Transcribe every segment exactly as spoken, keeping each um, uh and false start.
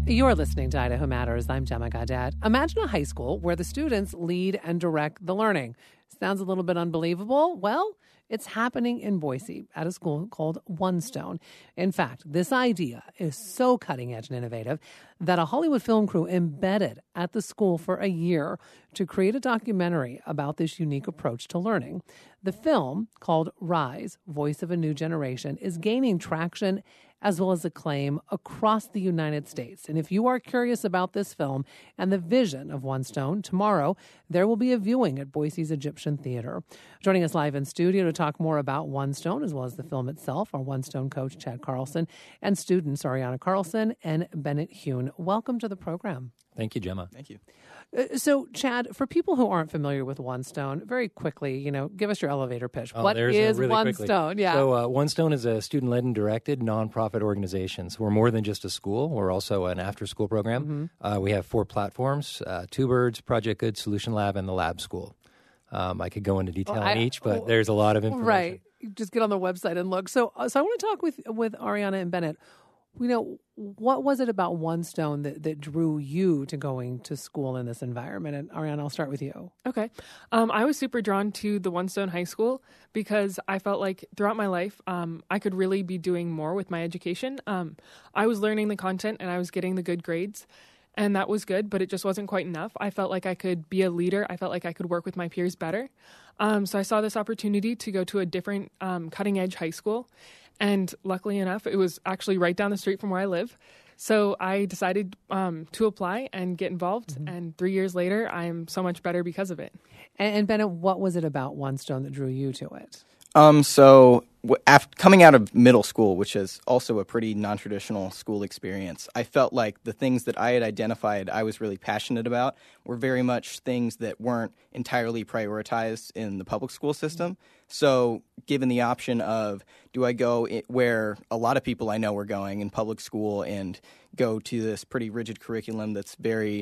You're listening to Idaho Matters. I'm Gemma Gadet. Imagine a high school where the students lead and direct the learning. Sounds a little bit unbelievable? Well, it's happening in Boise at a school called One Stone. In fact, this idea is so cutting edge and innovative that a Hollywood film crew embedded at the school for a year to create a documentary about this unique approach to learning. The film, called Rise, Voice of a New Generation, is gaining traction as well as acclaim across the United States. And if you are curious about this film and the vision of One Stone, tomorrow there will be a viewing at Boise's Egyptian Theater. Joining us live in studio to talk more about One Stone as well as the film itself are One Stone coach Chad Carlson and students Ariana Carlson and Bennett Hune. Welcome to the program. Thank you, Gemma. Thank you. Uh, so, Chad, for people who aren't familiar with One Stone, very quickly, you know, give us your elevator pitch. Oh, what is really One quickly. Stone? Yeah. So, uh, One Stone is a student-led and directed nonprofit organization. So we're more than just a school. We're also an after-school program. Mm-hmm. Uh, we have four platforms: uh, Two Birds, Project Good, Solution Lab, and the Lab School. Um, I could go into detail Well, on I- each, but there's a lot of information. Right. You just get on the website and look. So, uh, so I want to talk with with Ariana and Bennett. You know, what was it about One Stone that, that drew you to going to school in this environment? And Ariana, I'll start with you. Okay. Um, I was super drawn to the One Stone High School because I felt like throughout my life, um, I could really be doing more with my education. Um, I was learning the content and I was getting the good grades. And that was good, but it just wasn't quite enough. I felt like I could be a leader. I felt like I could work with my peers better. Um, so I saw this opportunity to go to a different um, cutting-edge high school. And luckily enough, it was actually right down the street from where I live. So I decided um, to apply and get involved. Mm-hmm. And three years later, I'm so much better because of it. And, and Bennett, what was it about One Stone that drew you to it? Um, so w- after coming out of middle school, which is also a pretty non-traditional school experience, I felt like the things that I had identified I was really passionate about were very much things that weren't entirely prioritized in the public school system. So given the option of, do I go I- where a lot of people I know are going in public school and go to this pretty rigid curriculum that's very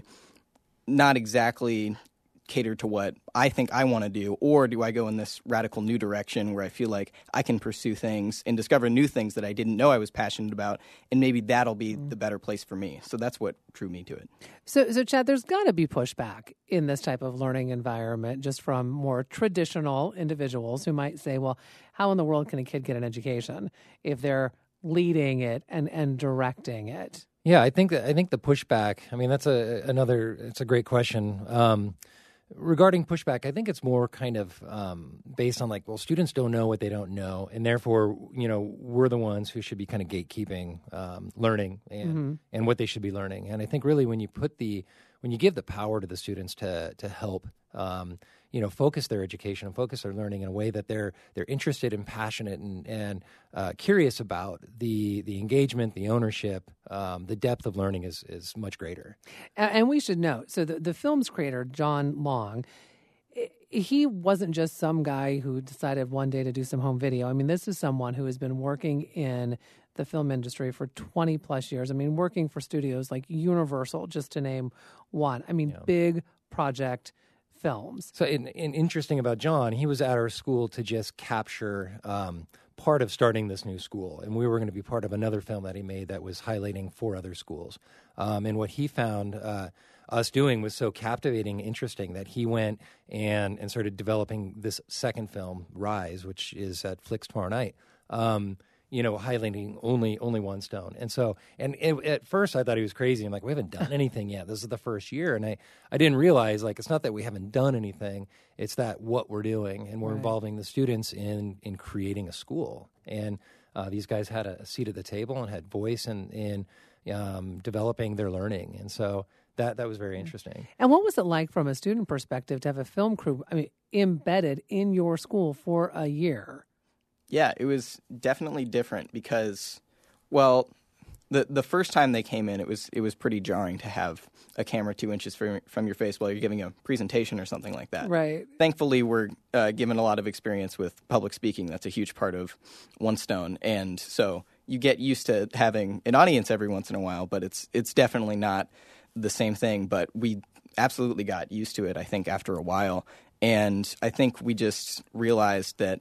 not exactly catered to what I think I want to do, or do I go in this radical new direction where I feel like I can pursue things and discover new things that I didn't know I was passionate about, and maybe that'll be the better place for me. So that's what drew me to it. So, so Chad, there's got to be pushback in this type of learning environment just from more traditional individuals who might say, well, how in the world can a kid get an education if they're leading it and, and directing it? Yeah, I think that, I think the pushback. I mean, that's a another. It's a great question. Um, Regarding pushback, I think it's more kind of um, based on like, well, students don't know what they don't know, and therefore, you know, we're the ones who should be kind of gatekeeping um, learning and Mm-hmm. and what they should be learning. And I think really when you put the when you give the power to the students to to help, um, you know, focus their education and focus their learning in a way that they're they're interested and passionate and and uh, curious about, the the engagement, the ownership, um, the depth of learning is is much greater. And, and we should note, so the, the film's creator, John Long, i- he wasn't just some guy who decided one day to do some home video. I mean, this is someone who has been working in the film industry for twenty plus years. I mean, working for studios like Universal, just to name one. I mean, Yeah. big project films. So, in, in interesting about John, he was at our school to just capture um, part of starting this new school, and we were going to be part of another film that he made that was highlighting four other schools. Um, and what he found uh, us doing was so captivating, interesting, that he went and and started developing this second film, Rise, which is at Flicks tomorrow night. Um, you know, highlighting only only One Stone. And so, and it, at first I thought he was crazy. I'm like, we haven't done anything yet. This is the first year. And I, I didn't realize, like, it's not that we haven't done anything. It's that what we're doing, and we're Right. involving the students in, in creating a school. And uh, these guys had a, a seat at the table and had voice in, in um, developing their learning. And so that, that was very interesting. And what was it like from a student perspective to have a film crew, I mean, embedded in your school for a year? Yeah, it was definitely different because, well, the the first time they came in, it was it was pretty jarring to have a camera two inches from, from your face while you're giving a presentation or something like that. Right. Thankfully, we're uh, given a lot of experience with public speaking. That's a huge part of One Stone, and so you get used to having an audience every once in a while. But it's it's definitely not the same thing. But we absolutely got used to it, I think, after a while, and I think we just realized that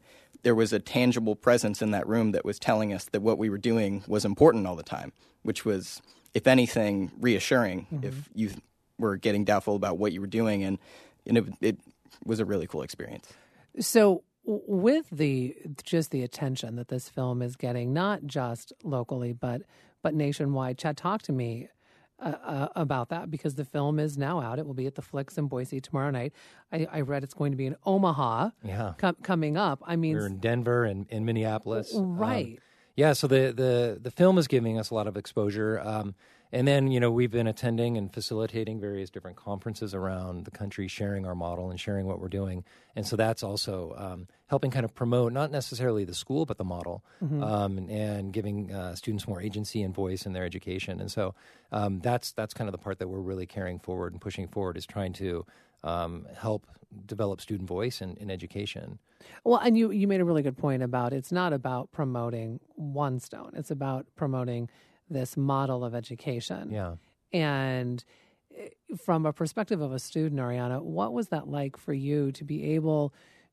there was a tangible presence in that room that was telling us that what we were doing was important all the time, which was, if anything, reassuring mm-hmm. if you were getting doubtful about what you were doing. And, and it, it was a really cool experience. So with the just the attention that this film is getting, not just locally, but but nationwide, Chad, talk to me uh, uh, about that, because the film is now out. It will be at the Flicks in Boise tomorrow night. I, I read it's going to be in Omaha yeah. com- coming up. I mean, we're in Denver and in Minneapolis. Right. Um, yeah, so the, the, the film is giving us a lot of exposure. Um, and then, you know, we've been attending and facilitating various different conferences around the country, sharing our model and sharing what we're doing. And so that's also um, helping kind of promote not necessarily the school, but the model, mm-hmm. um, and, and giving uh, students more agency and voice in their education. And so um, that's that's kind of the part that we're really carrying forward and pushing forward, is trying to um, help develop student voice in, in education. Well, and you, you made a really good point about it's not about promoting one stone. It's about promoting this model of education. Yeah. And from a perspective of a student, Ariana, what was that like for you to be able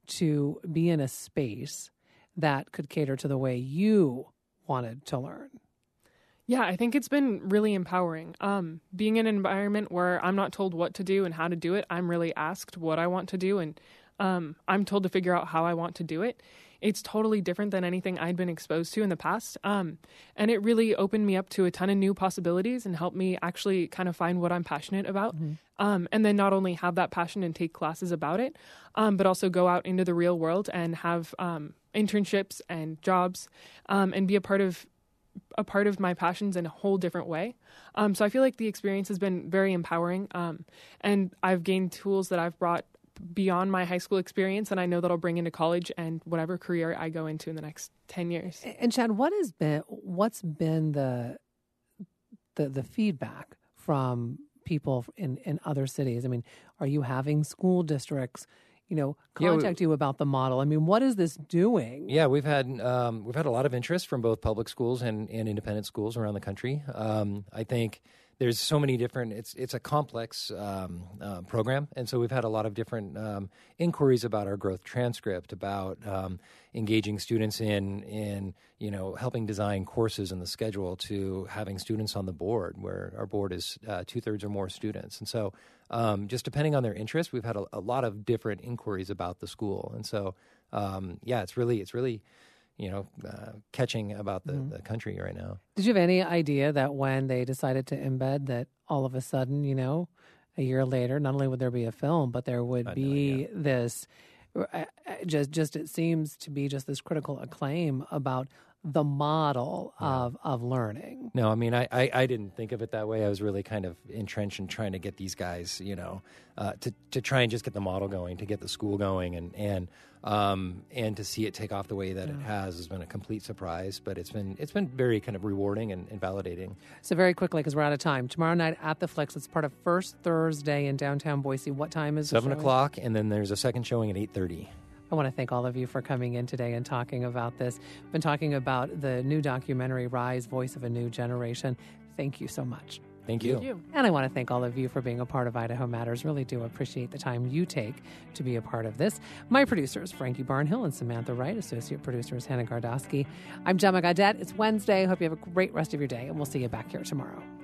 to be in a space that could cater to the way you wanted to learn? Yeah, I think it's been really empowering. Um, being in an environment where I'm not told what to do and how to do it, I'm really asked what I want to do, and um, I'm told to figure out how I want to do it. It's totally different than anything I'd been exposed to in the past. Um, and it really opened me up to a ton of new possibilities and helped me actually kind of find what I'm passionate about. Mm-hmm. Um, and then not only have that passion and take classes about it, um, but also go out into the real world and have um, internships and jobs um, and be a part of a part of my passions in a whole different way. Um, so I feel like the experience has been very empowering. Um, and I've gained tools that I've brought beyond my high school experience, and I know that I'll bring into college and whatever career I go into in the next ten years. And Chad, what has been what's been the the the feedback from people in, in other cities? I mean, are you having school districts, you know, contact yeah, we, you about the model? I mean, what is this doing? Yeah, we've had um, we've had a lot of interest from both public schools and, and independent schools around the country. Um, I think there's so many different, it's it's a complex um, uh, program, and so we've had a lot of different um, inquiries about our growth transcript, about um, engaging students in, in, you know, helping design courses in the schedule, to having students on the board, where our board is uh, two-thirds or more students. And so um, just depending on their interest, we've had a, a lot of different inquiries about the school. And so, um, yeah, it's really, it's really... you know, uh, catching about the, mm-hmm. the country right now. Did you have any idea that when they decided to embed, that all of a sudden, you know, a year later, not only would there be a film, but there would I be know, yeah. this, uh, just, just it seems to be just this critical acclaim about the model yeah. of, of learning. No, I mean, I, I, I didn't think of it that way. I was really kind of entrenched in trying to get these guys, you know, uh, to, to try and just get the model going, to get the school going, and, and, um, and to see it take off the way that yeah. it has has been a complete surprise, but it's been, it's been very kind of rewarding and, and validating. So very quickly, because we're out of time, tomorrow night at the Flicks, it's part of First Thursday in downtown Boise. What time is it? Seven o'clock, and then there's a second showing at eight thirty. I want to thank all of you for coming in today and talking about this. We've been talking about the new documentary, Rise, Voice of a New Generation. Thank you so much. Thank you. Thank you. And I want to thank all of you for being a part of Idaho Matters. Really do appreciate the time you take to be a part of this. My producers, Frankie Barnhill and Samantha Wright. Associate producers, Hannah Gardosky. I'm Gemma Gaudette. It's Wednesday. Hope you have a great rest of your day, and we'll see you back here tomorrow.